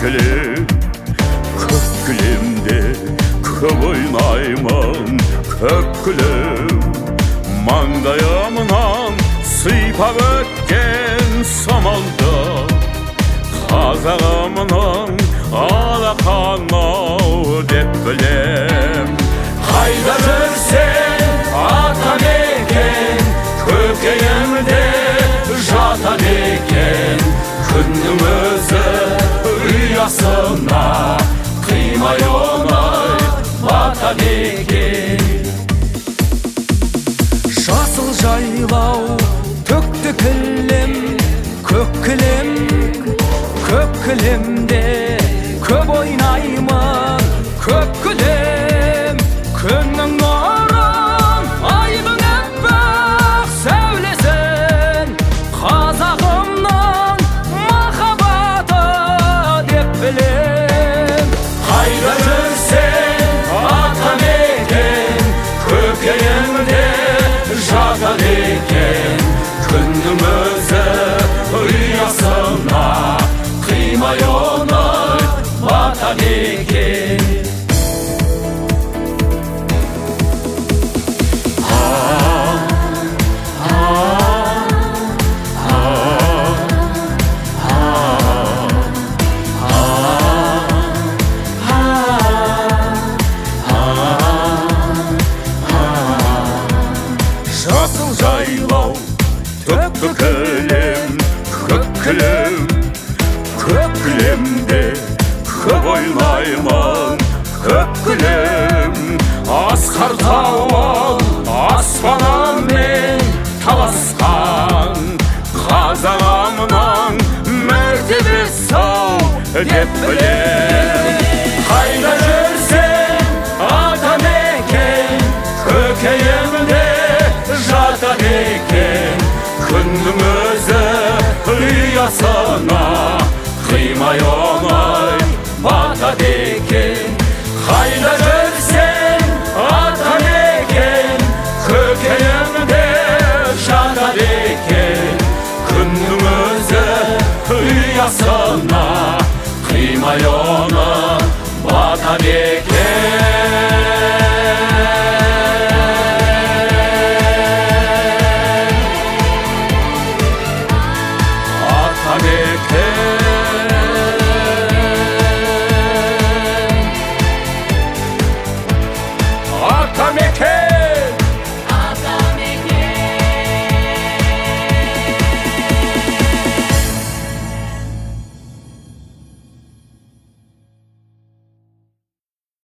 көкілемде көп ойнаймын көкілем. Маңдайымнан сыйпап өткен самалда қазағымның алақанау деп білем. Қайда жүрсең атан екен, көкейімде жатан екен. Күннің өзі ұясына қимай оңай батан екен. Жасыл жайлау төкті кілем, көк кілем, көк кілемде көп ойнаймын көк кілем. Күннің нұрын айдың аппақ сәулесін қазағымның махаббаты деп білем. Қайда жүрсең атан екен, көкейімде жатан екен. Күннің өзі ұясына қимай оңай батан екен. Жасыл жайлау төкті кілем, көк кілем, көк кілемде көп ойнаймын көк кілем. Асқар тауы аспанмен таласқан қазағымның мәртебесі ау деп білем. Қайда жүрсең атан екен, көкейімде жатан екен. Күннің өзі ұясына қимай оңай батан екен. Қайда жүрсең атан екен, көкейімде жатан екен. Күннің өзі ұясына қимай оңай батан екен.